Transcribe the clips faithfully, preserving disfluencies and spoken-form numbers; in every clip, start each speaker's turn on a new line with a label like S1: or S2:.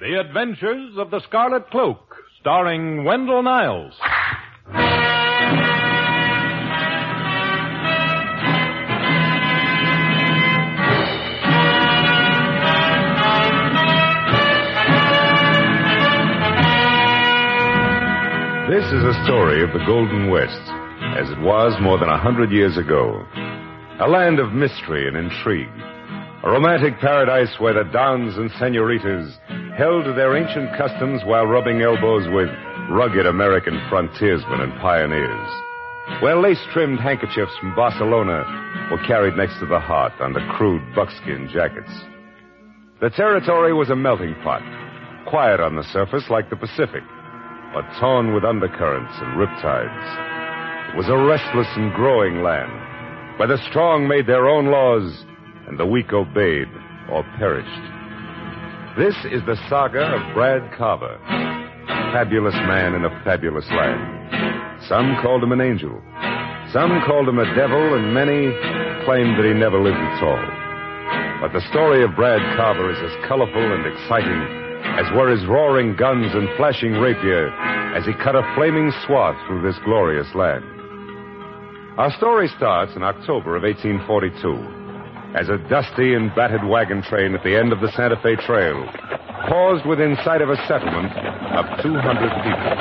S1: The Adventures of the Scarlet Cloak, starring Wendell Niles.
S2: This is a story of the Golden West, as it was more than a hundred years ago. A land of mystery and intrigue. A romantic paradise where the dons and senoritas held to their ancient customs while rubbing elbows with rugged American frontiersmen and pioneers. Where lace-trimmed handkerchiefs from Barcelona were carried next to the heart under crude buckskin jackets. The territory was a melting pot, quiet on the surface like the Pacific, but torn with undercurrents and riptides. It was a restless and growing land, where the strong made their own laws and the weak obeyed or perished. This is the saga of Brad Carver, a fabulous man in a fabulous land. Some called him an angel, some called him a devil, and many claimed that he never lived at all. But the story of Brad Carver is as colorful and exciting as were his roaring guns and flashing rapier as he cut a flaming swath through this glorious land. Our story starts in October of eighteen forty-two, as a dusty and battered wagon train at the end of the Santa Fe Trail paused within sight of a settlement of two hundred people.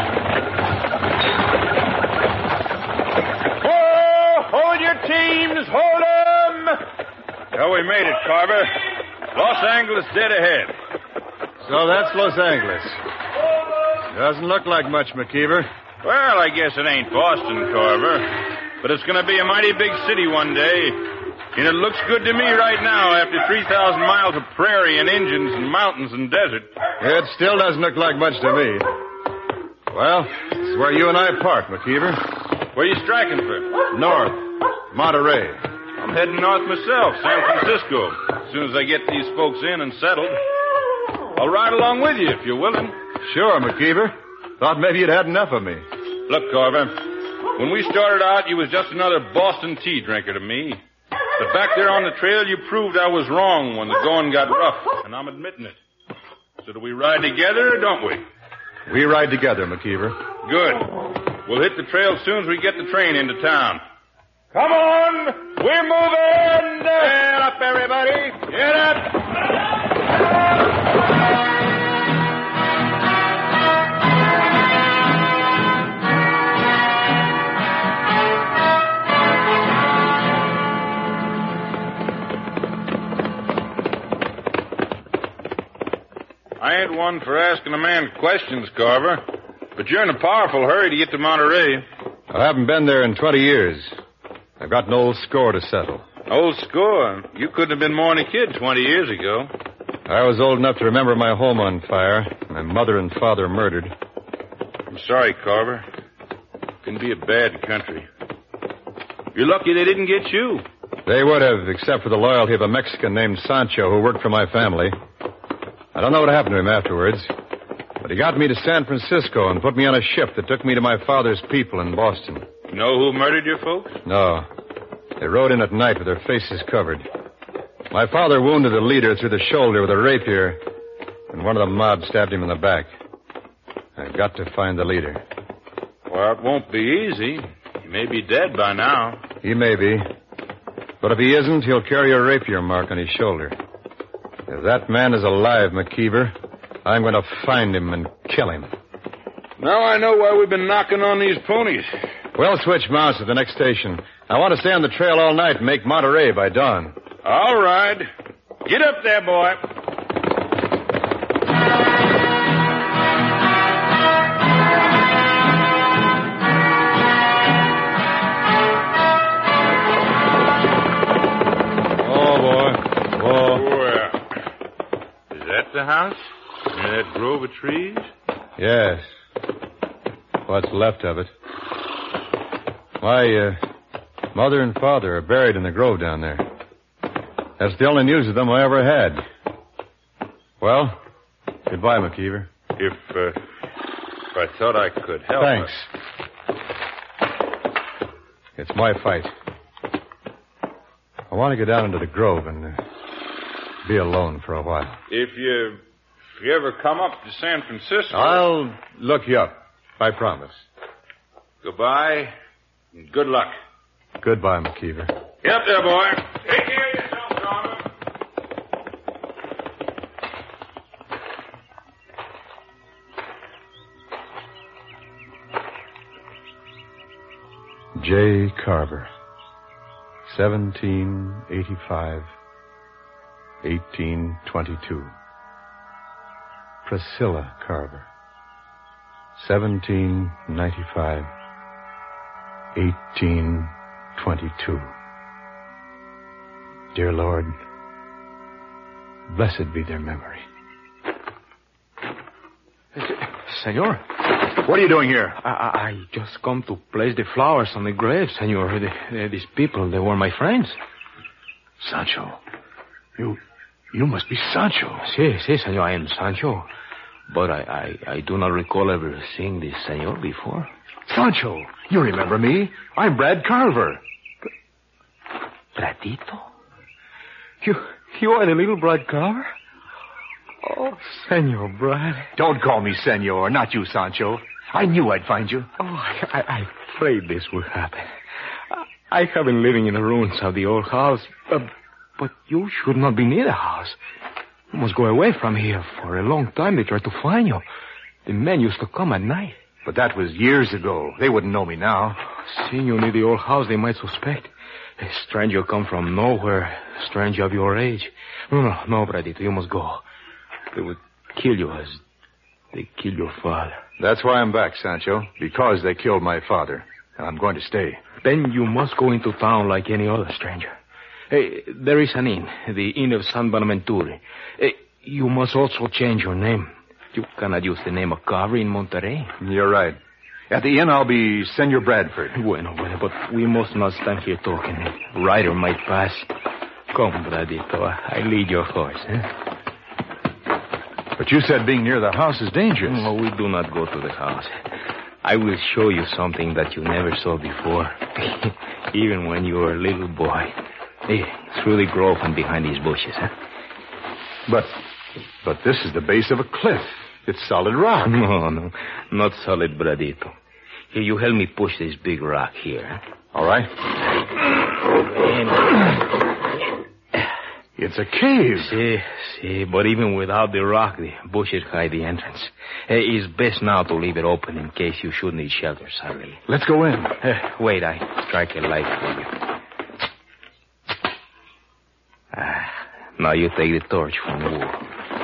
S3: Oh, hold your teams, hold 'em!
S4: So we made it, Carver. Los Angeles dead ahead.
S5: So that's Los Angeles. Doesn't look like much, McKeever.
S4: Well, I guess it ain't Boston, Carver. But it's going to be a mighty big city one day. And it looks good to me right now after three thousand miles of prairie and Indians and mountains and desert.
S5: It still doesn't look like much to me. Well, this is where you and I part, McKeever.
S4: Where you striking for?
S5: North. Monterey.
S4: I'm heading north myself, San Francisco, as soon as I get these folks in and settled. I'll ride along with you if you're willing.
S5: Sure, McKeever. Thought maybe you'd had enough of me.
S4: Look, Carver, when we started out, you was just another Boston tea drinker to me. But back there on the trail, you proved I was wrong when the going got rough, and I'm admitting it. So do we ride together, or don't we?
S5: We ride together, McKeever.
S4: Good. We'll hit the trail as soon as we get the train into town. Come on! We're moving! Get up, everybody! Get up! I ain't one for asking a man questions, Carver. But you're in a powerful hurry to get to Monterey.
S5: I haven't been there in twenty years. I've got an old score to settle.
S4: Old score? You couldn't have been more than a kid twenty years ago.
S5: I was old enough to remember my home on fire, my mother and father murdered.
S4: I'm sorry, Carver. It can be a bad country. You're lucky they didn't get you.
S5: They would have, except for the loyalty of a Mexican named Sancho who worked for my family. I don't know what happened to him afterwards, but he got me to San Francisco and put me on a ship that took me to my father's people in Boston.
S4: You know who murdered your folks?
S5: No. They rode in at night with their faces covered. My father wounded the leader through the shoulder with a rapier, and one of the mob stabbed him in the back. I've got to find the leader.
S4: Well, it won't be easy. He may be dead by now.
S5: He may be. But if he isn't, he'll carry a rapier mark on his shoulder. If that man is alive, McKeever, I'm going to find him and kill him.
S4: Now I know why we've been knocking on these ponies.
S5: We'll switch mounts at the next station. I want to stay on the trail all night and make Monterey by dawn.
S4: All right. Get up there, boy.
S5: Oh, boy. Whoa.
S4: Well, is that the house? Near that grove of trees?
S5: Yes. What's left of it. My, uh, mother and father are buried in the grove down there. That's the only news of them I ever had. Well, goodbye, McKeever.
S4: If, uh, if I thought I could help...
S5: Thanks. It's my fight. I want to get down into the grove and uh, be alone for a while.
S4: If you If you ever come up to San Francisco...
S5: I'll look you up. I promise.
S4: Goodbye, and good luck.
S5: Goodbye, McKeever.
S4: Yep, there, boy. Take care of yourself, Norman.
S5: J. Carver, seventeen eighty-five, eighteen twenty-two. Priscilla Carver, seventeen ninety-five, eighteen twenty-two. Dear Lord, blessed be their memory.
S6: Senor,
S5: What are you doing here?
S6: I, I I just come to place the flowers on the grave, senor. The, the, these people, they were my friends.
S5: Sancho. You you must be Sancho.
S6: Si, si, senor, I am Sancho. But I, I, I do not recall ever seeing this senor before.
S5: Sancho, you remember me. I'm Brad Carver.
S6: Bradito? You, you are the little Brad Carver? Oh, Senor Brad.
S5: Don't call me senor, not you, Sancho. I knew I'd find you.
S6: Oh, I, I, I prayed this would happen. I, I have been living in the ruins of the old house, uh, but you should not be near the house. You must go away from here. For a long time they tried to find you. The men used to come at night.
S5: But that was years ago. They wouldn't know me now.
S6: Seeing you near the old house, they might suspect. A stranger come from nowhere, a stranger of your age. No, no, no, Bradito, you must go. They would kill you as they killed your father.
S5: That's why I'm back, Sancho. Because they killed my father. And I'm going to stay.
S6: Then you must go into town like any other stranger. Hey, there is an inn, the Inn of San Bonaventure. Hey, you must also change your name. You cannot use the name of Carver in Monterey.
S5: You're right. At the inn, I'll be Senor Bradford.
S6: Bueno, bueno, but we must not stand here talking. A rider might pass. Come, Bradito, I lead your horse, eh?
S5: But you said being near the house is dangerous.
S6: No, we do not go to the house. I will show you something that you never saw before. Even when you were a little boy. Hey, through the grove and behind these bushes, huh?
S5: But, but this is the base of a cliff. It's solid rock.
S6: No, no, not solid, Bradito. Here, you help me push this big rock here. Huh?
S5: All right. It's a cave.
S6: See, see, but even without the rock, the bushes hide the entrance. Uh, it's best now to leave it open in case you should need shelter suddenly.
S5: Let's go in.
S6: Uh, wait, I strike a light for you. Ah, now you take the torch from the wall.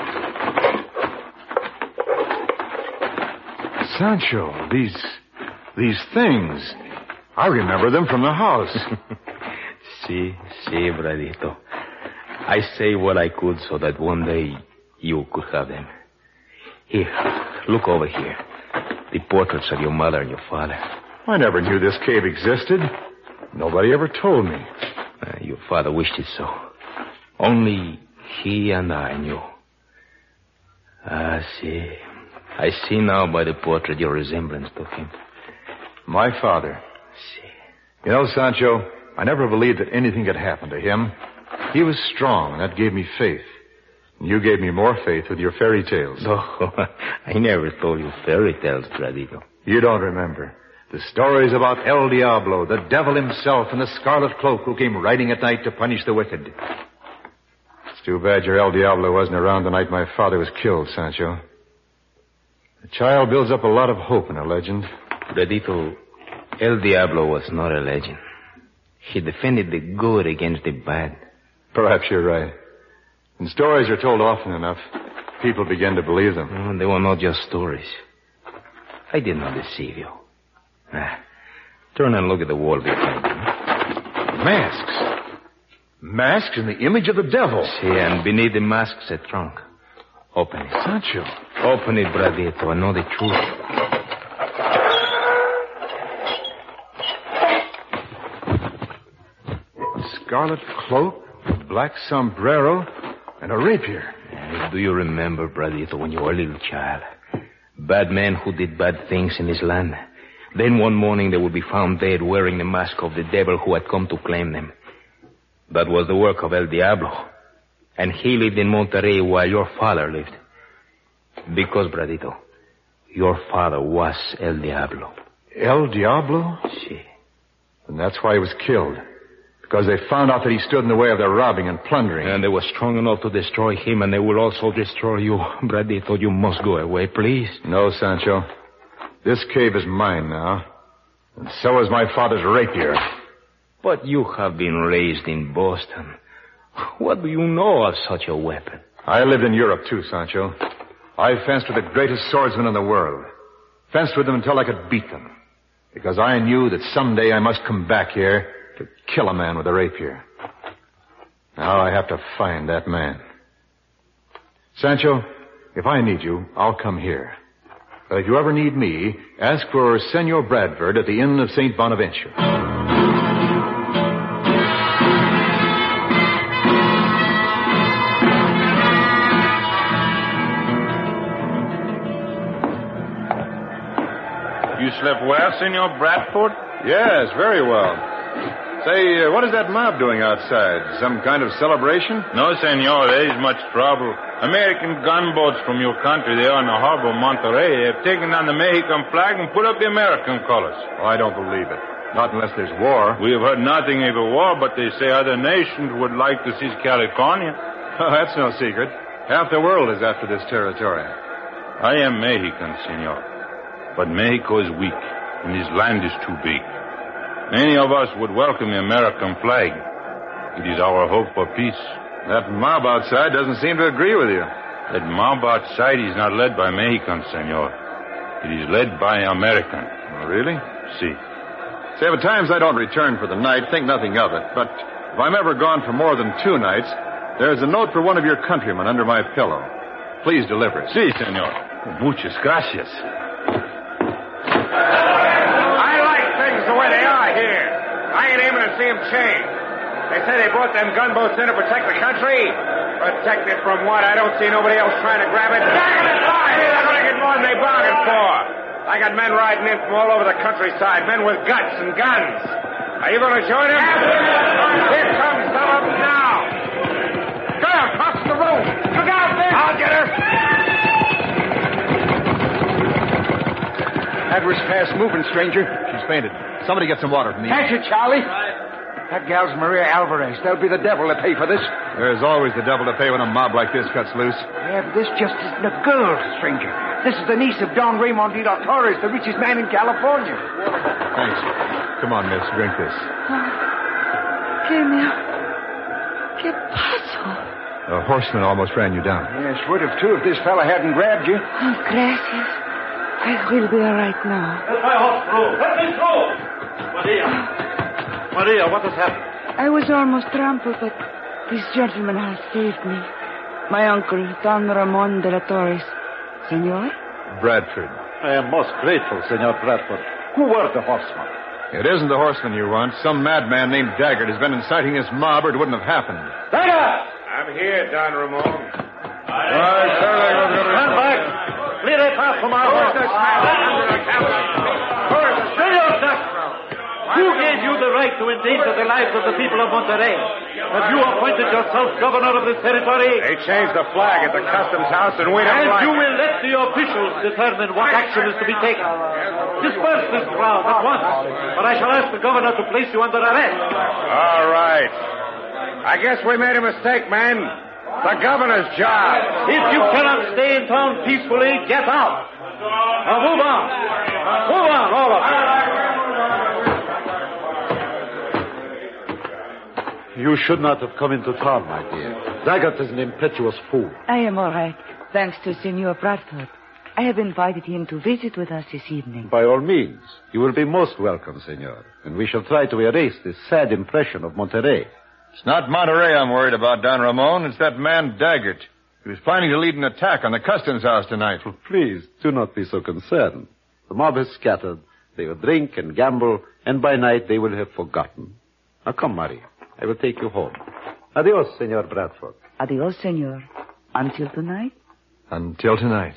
S5: Sancho, these, these things, I remember them from the house.
S6: See, see, Bradito. I say what I could so that one day you could have them. Here, look over here. The portraits of your mother and your father.
S5: I never knew this cave existed. Nobody ever told me.
S6: Uh, your father wished it so. Only he and I knew. Ah, see. I see now by the portrait your resemblance to him.
S5: My father.
S6: See.
S5: You know, Sancho, I never believed that anything could happen to him. He was strong, and that gave me faith. And you gave me more faith with your fairy tales.
S6: Oh, I never told you fairy tales, Bradito.
S5: You don't remember. The stories about El Diablo, the devil himself in the scarlet cloak who came riding at night to punish the wicked. It's too bad your El Diablo wasn't around the night my father was killed, Sancho. A child builds up a lot of hope in a legend.
S6: Bradito, El Diablo was not a legend. He defended the good against the bad.
S5: Perhaps you're right. When stories are told often enough, people begin to believe them.
S6: Oh, they were not just stories. I did not deceive you. Ah, turn and look at the wall behind you.
S5: Masks. Masks in the image of the devil.
S6: See, and beneath the masks a trunk. Open it.
S5: Sancho.
S6: Open it, Bradito, and know the truth.
S5: Scarlet cloak, a black sombrero, and a rapier.
S6: Uh, do you remember, Bradito, when you were a little child? Bad men who did bad things in this land. Then one morning they would be found dead wearing the mask of the devil who had come to claim them. That was the work of El Diablo. And he lived in Monterey while your father lived. Because, Bradito, your father was El Diablo.
S5: El Diablo?
S6: Si.
S5: And that's why he was killed. Because they found out that he stood in the way of their robbing and plundering.
S6: And they were strong enough to destroy him, and they will also destroy you. Bradito, you must go away, please.
S5: No, Sancho. This cave is mine now. And so is my father's rapier.
S6: But you have been raised in Boston. What do you know of such a weapon?
S5: I lived in Europe, too, Sancho. I fenced with the greatest swordsmen in the world. Fenced with them until I could beat them. Because I knew that someday I must come back here to kill a man with a rapier. Now I have to find that man. Sancho, if I need you, I'll come here. But if you ever need me, ask for Senor Bradford at the Inn of Saint Bonaventure.
S4: You slept well, Senor Bradford?
S5: Yes, very well. Say, uh, what is that mob doing outside? Some kind of celebration?
S4: No, senor, there is much trouble. American gunboats from your country, they are in the harbor of Monterey. They have taken down the Mexican flag and put up the American colors.
S5: Oh, I don't believe it. Not unless there's war.
S4: We have heard nothing of a war, but they say other nations would like to seize California.
S5: Oh, that's no secret. Half the world is after this territory.
S4: I am Mexican, senor. But Mexico is weak, and his land is too big. Many of us would welcome the American flag. It is our hope for peace.
S5: That mob outside doesn't seem to agree with you.
S4: That mob outside is not led by Mexicans, senor. It is led by American.
S5: Oh, really?
S4: Si.
S5: Say, at times I don't return for the night, think nothing of it. But if I'm ever gone for more than two nights, there's a note for one of your countrymen under my pillow. Please deliver it.
S4: Si, senor. Muchas gracias.
S3: I like things the way they are here. I ain't aiming to see them change. They say they brought them gunboats in to protect the country. Protect it from what? I don't see nobody else trying to grab it. Maybe they're going to get more than they bargained for. I got men riding in from all over the countryside, men with guts and guns. Are you going to join them? Here comes some of them now. Girl, across the room. Look out there. I'll get her.
S7: Edwards fast moving, stranger.
S5: She's fainted. Somebody get some water for me.
S7: Catch it, Charlie. That gal's Maria Alvarez. There'll be the devil to pay for this.
S5: There's always the devil to pay when a mob like this cuts loose.
S7: Yeah, but this just isn't a girl, stranger. This is the niece of Don Raymond de la Torres, the richest man in California.
S5: Thanks. Come on, miss. Drink this.
S8: ¿Qué me... ¿Qué pasó?
S5: A horseman almost ran you down.
S7: Yes, would have, too, if this fella hadn't grabbed you.
S8: Oh, gracias. I will be all right now.
S3: Let my horse through. Let me through. Maria. Maria, what has happened?
S8: I was almost trampled, but this gentleman has saved me. My uncle, Don Ramon de la Torres. Senor?
S5: Bradford.
S9: I am most grateful, Senor Bradford. Who were the horsemen?
S5: It isn't the horseman you want. Some madman named Daggett has been inciting this mob, or it wouldn't have happened.
S3: Daggett! I'm here, Don Ramon.
S9: Stand back. Clear a path from our horse. Stay yourself. Who gave you the right to endanger the lives of the people of Monterey? Have you appointed yourself governor of this territory?
S3: They changed the flag at the customs house, and we don't
S9: And
S3: like
S9: you
S3: it.
S9: will let the officials determine what action is to be taken. Disperse this crowd at once, or I shall ask the governor to place you under arrest.
S3: All right. I guess we made a mistake, man. The governor's job.
S9: If you cannot stay in town peacefully, get out. Now move on. Move on, all of you. You should not have come into town, my dear. Daggett is an impetuous fool.
S8: I am all right, thanks to Senor Bradford. I have invited him to visit with us this evening.
S9: By all means. You will be most welcome, senor. And we shall try to erase this sad impression of Monterey.
S5: It's not Monterey I'm worried about, Don Ramon. It's that man Daggett. He was planning to lead an attack on the customs house tonight.
S9: Oh, please, do not be so concerned. The mob has scattered. They will drink and gamble, and by night they will have forgotten. Now come, Maria. I will take you home. Adios, Senor Bradford.
S8: Adios, senor. Until tonight?
S5: Until tonight.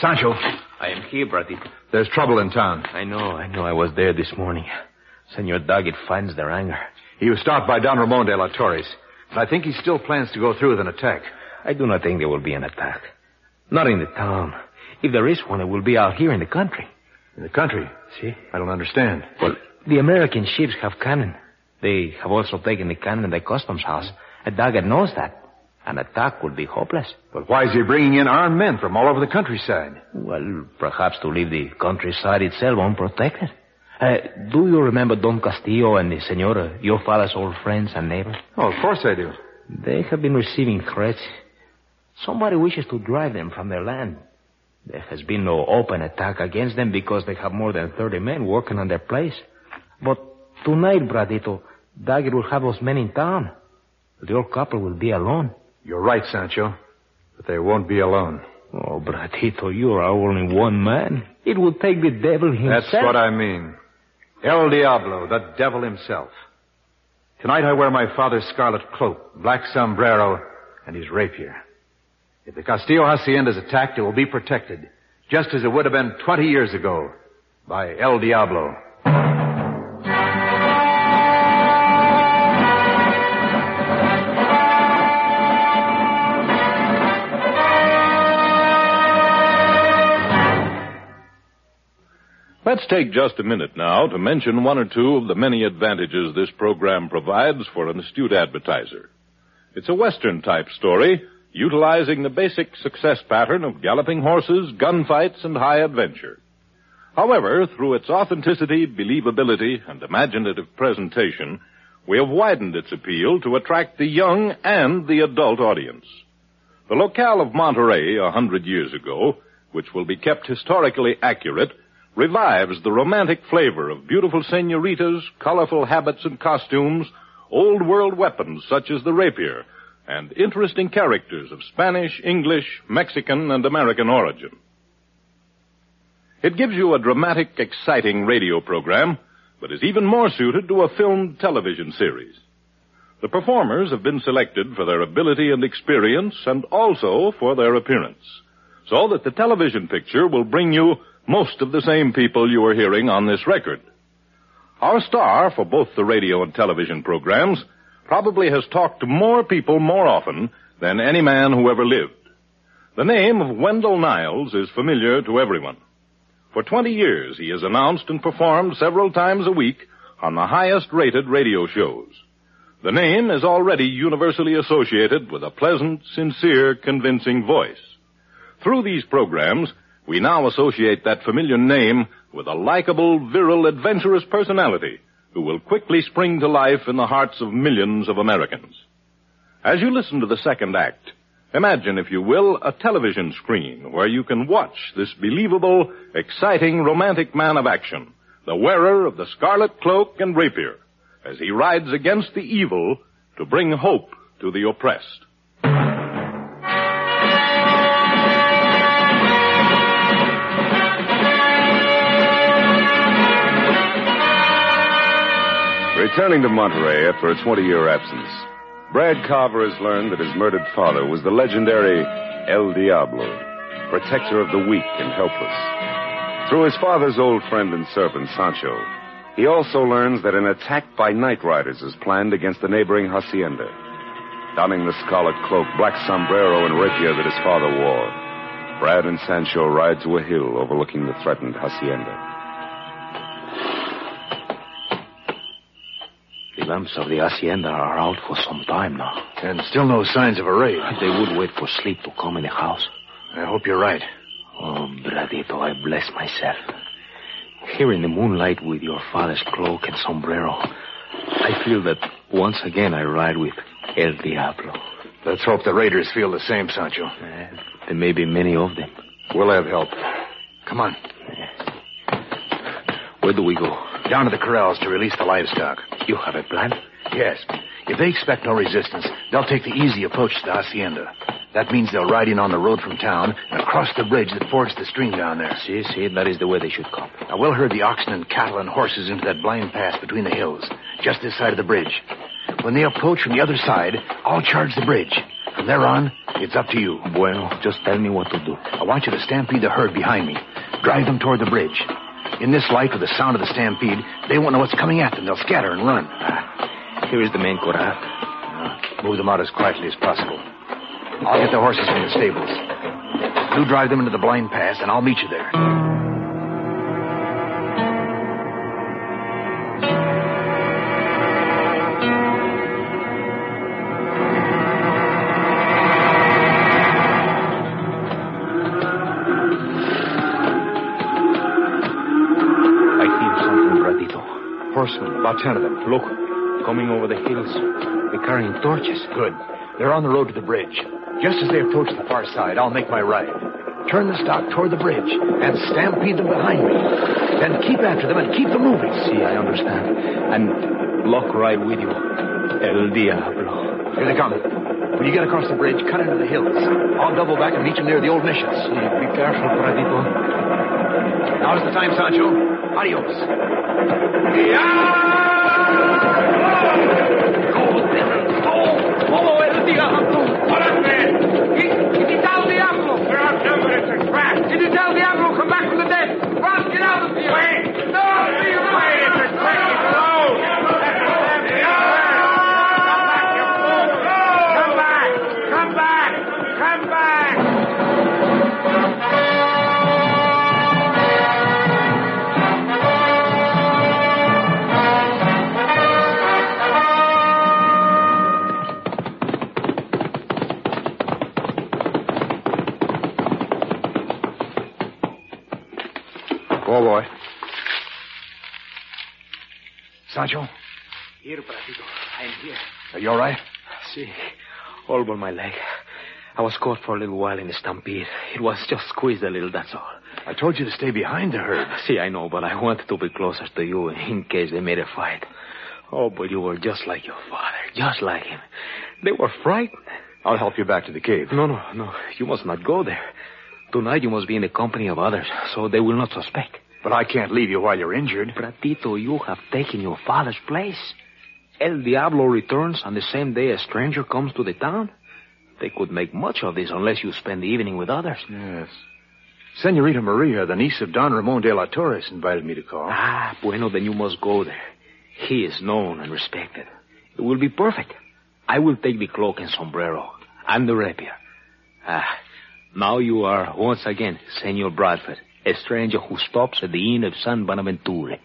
S10: Sancho.
S7: I am here, Bradito.
S10: There's trouble in town.
S7: I know, I know. I was there this morning. Senor Daggett finds their anger.
S10: He was stopped by Don Ramon de la Torres. And I think he still plans to go through with an attack.
S7: I do not think there will be an attack. Not in the town. If there is one, it will be out here in the country.
S10: In the country?
S7: See?
S10: I don't understand.
S7: Well, the American ships have cannon. They have also taken the cannon in the customs house. And Daggett knows that. An attack would be hopeless.
S10: But why is he bringing in armed men from all over the countryside?
S7: Well, perhaps to leave the countryside itself unprotected. Uh, do you remember Don Castillo and the Senora, your father's old friends and neighbors?
S10: Oh, of course I do.
S7: They have been receiving threats. Somebody wishes to drive them from their land. There has been no open attack against them because they have more than thirty men working on their place. But tonight, Bradito, Daggett will have those men in town. The old couple will be alone.
S10: You're right, Sancho. But they won't be alone.
S7: Oh, Bradito, you are only one man. It would take the devil himself.
S10: That's what I mean. El Diablo, the devil himself. Tonight I wear my father's scarlet cloak, black sombrero, and his rapier. If the Castillo Hacienda is attacked, it will be protected, just as it would have been twenty years ago, by El Diablo.
S1: Let's take just a minute now to mention one or two of the many advantages this program provides for an astute advertiser. It's a Western-type story, utilizing the basic success pattern of galloping horses, gunfights, and high adventure. However, through its authenticity, believability, and imaginative presentation, we have widened its appeal to attract the young and the adult audience. The locale of Monterey a hundred years ago, which will be kept historically accurate, revives the romantic flavor of beautiful senoritas, colorful habits and costumes, old-world weapons such as the rapier, and interesting characters of Spanish, English, Mexican, and American origin. It gives you a dramatic, exciting radio program, but is even more suited to a filmed television series. The performers have been selected for their ability and experience, and also for their appearance, so that the television picture will bring you most of the same people you are hearing on this record. Our star for both the radio and television programs probably has talked to more people more often than any man who ever lived. The name of Wendell Niles is familiar to everyone. For twenty years, he has announced and performed several times a week on the highest-rated radio shows. The name is already universally associated with a pleasant, sincere, convincing voice. Through these programs, we now associate that familiar name with a likable, virile, adventurous personality who will quickly spring to life in the hearts of millions of Americans. As you listen to the second act, imagine, if you will, a television screen where you can watch this believable, exciting, romantic man of action, the wearer of the scarlet cloak and rapier, as he rides against the evil to bring hope to the oppressed.
S2: Returning to Monterey after a twenty-year absence, Brad Carver has learned that his murdered father was the legendary El Diablo, protector of the weak and helpless. Through his father's old friend and servant, Sancho, he also learns that an attack by night riders is planned against the neighboring hacienda. Donning the scarlet cloak, black sombrero, and rapier that his father wore, Brad and Sancho ride to a hill overlooking the threatened hacienda.
S7: The lamps of the hacienda are out for some time now.
S10: And still no signs of a raid.
S7: They would wait for sleep to come in the house.
S10: I hope you're right.
S7: Oh, Bradito, I bless myself. Here in the moonlight with your father's cloak and sombrero, I feel that once again I ride with El Diablo.
S10: Let's hope the raiders feel the same, Sancho.
S7: Uh, there may be many of them.
S10: We'll have help. Come on.
S7: Uh, where do we go?
S10: Down to the corrals to release the livestock.
S7: You have a plan?
S10: Yes. If they expect no resistance, they'll take the easy approach to the hacienda. That means they'll ride in on the road from town and across the bridge that fords the stream down there.
S7: See, see, that is the way they should come.
S10: Now, we'll herd the oxen and cattle and horses into that blind pass between the hills, just this side of the bridge. When they approach from the other side, I'll charge the bridge. From there on, it's up to you.
S7: Bueno, just tell me what to do.
S10: I want you to stampede the herd behind me. Drive them toward the bridge. In this light, with the sound of the stampede, they won't know what's coming at them. They'll scatter and run.
S7: Ah, here is the main corral.
S10: Uh, move them out as quietly as possible. I'll get the horses from the stables. You drive them into the blind pass, and I'll meet you there. Horsemen, about ten of them.
S7: Look, coming over the hills. They're carrying torches.
S10: Good. They're on the road to the bridge. Just as they approach the far side, I'll make my right. Turn the stock toward the bridge and stampede them behind me. Then keep after them and keep them moving.
S7: See, I understand. And lock right with you. El Diablo.
S10: Here they come. When you get across the bridge, cut into the hills. I'll double back and meet you near the old missions.
S7: Sí, be careful, Pradito.
S10: Now's the time, Sancho. Adios.
S3: Oh, El Diablo! What up, man? Did you tell Diablo? They're outnumbered. It's a trap. Did you tell Diablo come back from the dead? Run, get out of here. Wait. No, wait. It's a trap. He's alone. Come back. Come back. Come back.
S10: Oh, boy. Sancho?
S7: Here, Pradito. I'm here.
S10: Are you all right?
S7: See, all but my leg. I was caught for a little while in the stampede. It was just squeezed a little, that's all.
S10: I told you to stay behind the herd.
S7: See, I know, but I wanted to be closer to you in case they made a fight. Oh, but you were just like your father, just like him. They were frightened.
S10: I'll help you back to the cave.
S7: No, no, no. You must not go there. Tonight you must be in the company of others, so they will not suspect.
S10: But I can't leave you while you're injured.
S7: Pratito, you have taken your father's place. El Diablo returns on the same day a stranger comes to the town. They could make much of this unless you spend the evening with others.
S10: Yes. Senorita Maria, the niece of Don Ramon de la Torres, invited me to call.
S7: Ah, bueno, then you must go there. He is known and respected. It will be perfect. I will take the cloak and sombrero and the rapier. Ah, now you are once again Senor Bradford, a stranger who stops at the inn of San Bonaventure.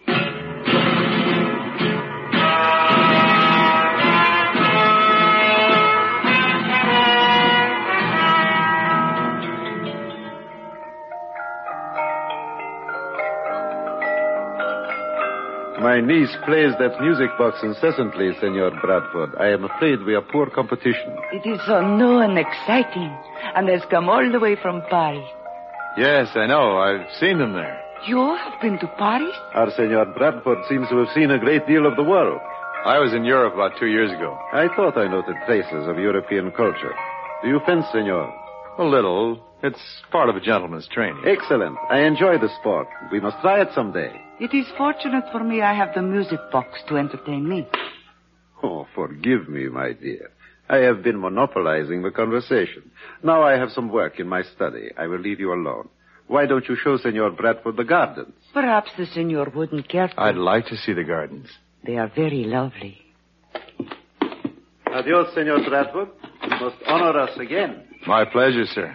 S9: My niece plays that music box incessantly, Senor Bradford. I am afraid we are poor competition.
S8: It is so new and exciting, and has come all the way from Paris.
S5: Yes, I know. I've seen them there.
S8: You have been to Paris?
S9: Our Senor Bradford seems to have seen a great deal of the world.
S5: I was in Europe about two years ago.
S9: I thought I noted traces of European culture. Do you fence, Senor?
S5: A little. It's part of a gentleman's training.
S9: Excellent. I enjoy the sport. We must try it someday.
S8: It is fortunate for me I have the music box to entertain me.
S9: Oh, forgive me, my dear. I have been monopolizing the conversation. Now I have some work in my study. I will leave you alone. Why don't you show Senor Bradford the gardens?
S8: Perhaps the senor wouldn't care to.
S5: I'd like to see the gardens.
S8: They are very lovely.
S9: Adios, Senor Bradford. You must honor us again.
S5: My pleasure, sir.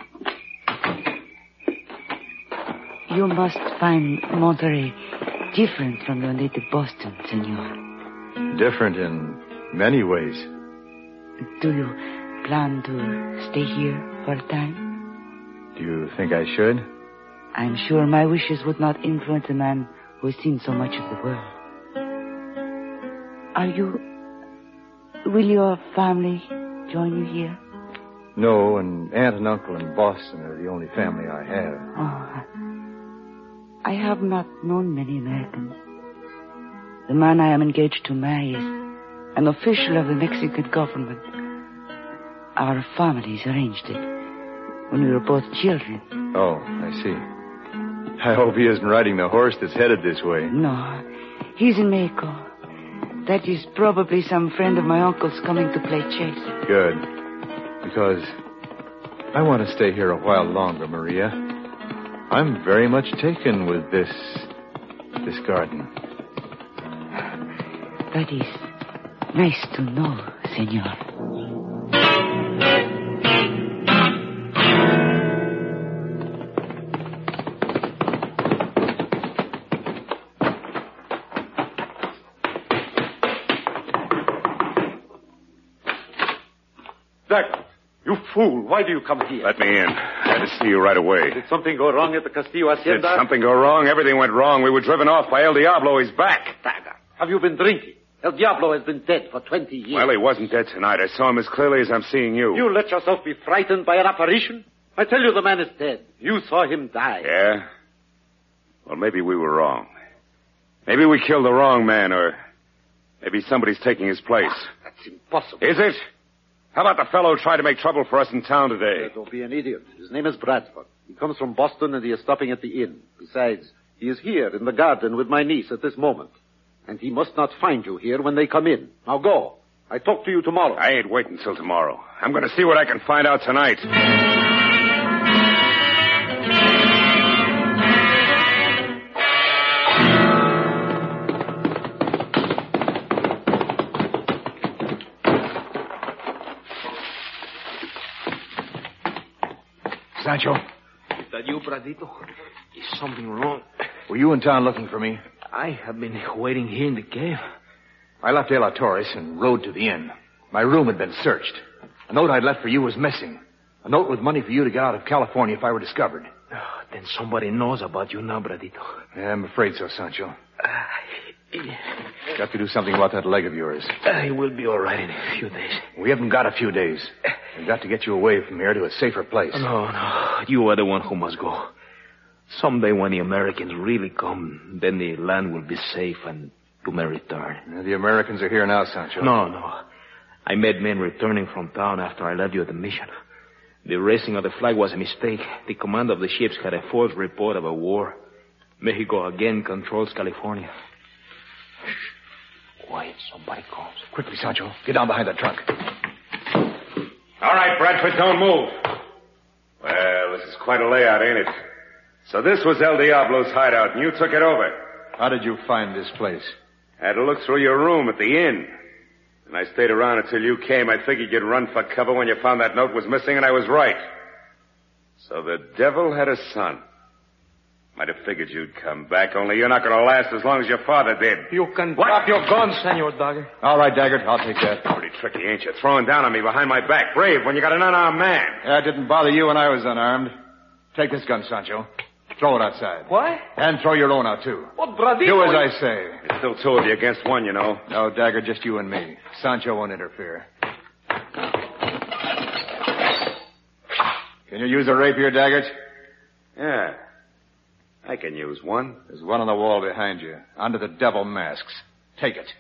S8: You must find Monterey different from your native Boston, senor.
S5: Different in many ways.
S8: Do you plan to stay here for a time?
S5: Do you think I should?
S8: I'm sure my wishes would not influence a man who has seen so much of the world. Are you... Will your family join you here?
S5: No, and aunt and uncle in Boston are the only family I have.
S8: Oh, I have not known many Americans. The man I am engaged to marry is an official of the Mexican government. Our families arranged it when we were both children.
S5: Oh, I see. I hope he isn't riding the horse that's headed this way.
S8: No, he's in Mexico. That is probably some friend of my uncle's coming to play chess.
S5: Good.
S10: Because I want to stay here a while longer, Maria. I'm very much taken with this... this garden.
S8: That is nice to know, senor.
S9: Dagger, you fool. Why do you come here?
S2: Let me in. I had to see you right away.
S9: Did something go wrong at the Castillo Hacienda?
S2: Did something go wrong? Everything went wrong. We were driven off by El Diablo. He's back.
S9: Dagger, have you been drinking? El Diablo has been dead for twenty years.
S2: Well, he wasn't dead tonight. I saw him as clearly as I'm seeing you.
S9: You let yourself be frightened by an apparition? I tell you the man is dead. You saw him die.
S2: Yeah? Well, maybe we were wrong. Maybe we killed the wrong man, or maybe somebody's taking his place.
S9: Ah, that's impossible.
S2: Is it? How about the fellow who tried to make trouble for us in town today?
S9: Don't be an idiot. His name is Bradford. He comes from Boston, and he is stopping at the inn. Besides, he is here in the garden with my niece at this moment. And he must not find you here when they come in. Now go. I talk to you tomorrow.
S2: I ain't waiting till tomorrow. I'm going to see what I can find out tonight.
S10: Sancho?
S7: Is that you, Bradito? Is something wrong?
S10: Were you in town looking for me?
S7: I have been waiting here in the cave.
S10: I left De La Torres and rode to the inn. My room had been searched. A note I'd left for you was missing. A note with money for you to get out of California if I were discovered.
S7: Oh, then somebody knows about you now, Bradito.
S10: Yeah, I'm afraid so, Sancho.
S7: Uh,
S10: Got to do something about that leg of yours.
S7: I will be all right in a few days.
S10: We haven't got a few days. We've got to get you away from here to a safer place.
S7: No, no. You are the one who must go. Someday when the Americans really come, then the land will be safe and you may return.
S10: Yeah, the Americans are here now, Sancho.
S7: No, no. I met men returning from town after I left you at the mission. The raising of the flag was a mistake. The command of the ships had a false report of a war. Mexico again controls California. Shh. Quiet, somebody comes.
S10: Quickly, Sancho. Get down behind that trunk.
S2: All right, Bradford, don't move. Well, this is quite a layout, ain't it? So this was El Diablo's hideout, and you took it over.
S10: How did you find this place?
S2: I had to look through your room at the inn. And I stayed around until you came. I figured you'd run for cover when you found that note was missing, and I was right. So the devil had a son. Might have figured you'd come back, only you're not going to last as long as your father did.
S7: You can drop your gun, Senor Dagger.
S10: All right, Daggett, I'll take that.
S2: Pretty tricky, ain't you? Throwing down on me behind my back. Brave when you got an unarmed man.
S10: Yeah, it didn't bother you when I was unarmed. Take this gun, Sancho. Throw it outside.
S7: What?
S10: And throw your own out, too.
S7: What, Bradito?
S10: Do as I say.
S2: It's still two of you against one, you know.
S10: No, Dagger, just you and me. Sancho won't interfere. Can you use a rapier, Daggett?
S2: Yeah. I can use one.
S10: There's one on the wall behind you, under the devil masks. Take it.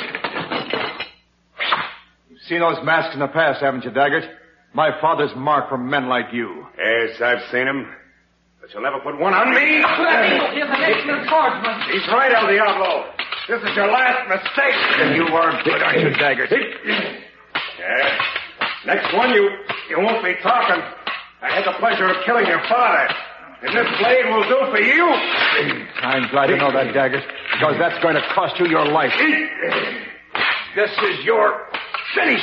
S10: You've seen those masks in the past, haven't you, Daggett? My father's mark for men like you.
S2: Yes, I've seen him. But you'll never put one on me. He's right, El Diablo. This is your last mistake.
S10: You are good, aren't you, Daggett?
S2: Yeah. Next one, you you won't be talking. I had the pleasure of killing your father. And this blade will do for you.
S10: I'm glad to know that, Daggett, because that's going to cost you your life.
S2: This is your finish.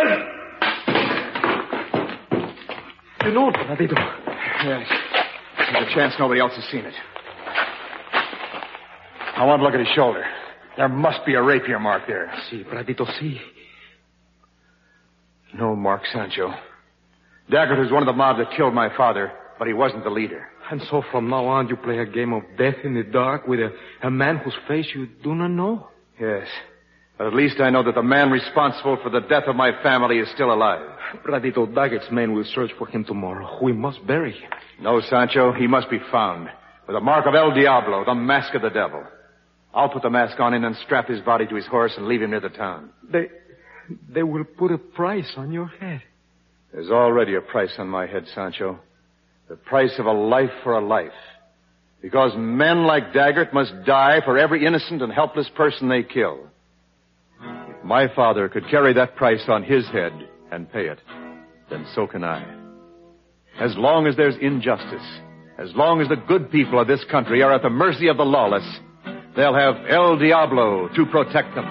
S7: You know, Bradito.
S10: Yes. There's a chance nobody else has seen it. I want to look at his shoulder. There must be a rapier mark there.
S7: See, Bradito, see.
S10: No mark, Sancho. Daggett was one of the mob that killed my father, but he wasn't the leader.
S7: And so from now on, you play a game of death in the dark with a, a man whose face you do not know?
S10: Yes. But at least I know that the man responsible for the death of my family is still alive.
S7: Bradito, Daggett's men will search for him tomorrow. We must bury him.
S10: No, Sancho, he must be found. With the mark of El Diablo, the mask of the devil. I'll put the mask on him and strap his body to his horse and leave him near the town.
S7: They, they will put a price on your head.
S10: There's already a price on my head, Sancho. The price of a life for a life. Because men like Daggett must die for every innocent and helpless person they kill. If my father could carry that price on his head and pay it, then so can I. As long as there's injustice, as long as the good people of this country are at the mercy of the lawless, they'll have El Diablo to protect them.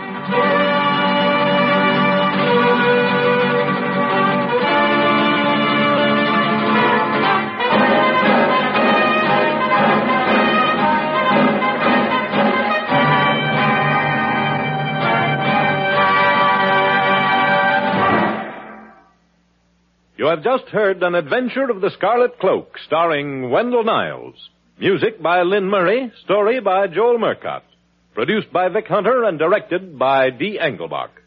S1: You have just heard An Adventure of the Scarlet Cloak, starring Wendell Niles. Music by Lynn Murray, story by Joel Murcott. Produced by Vic Hunter and directed by Dee Engelbach.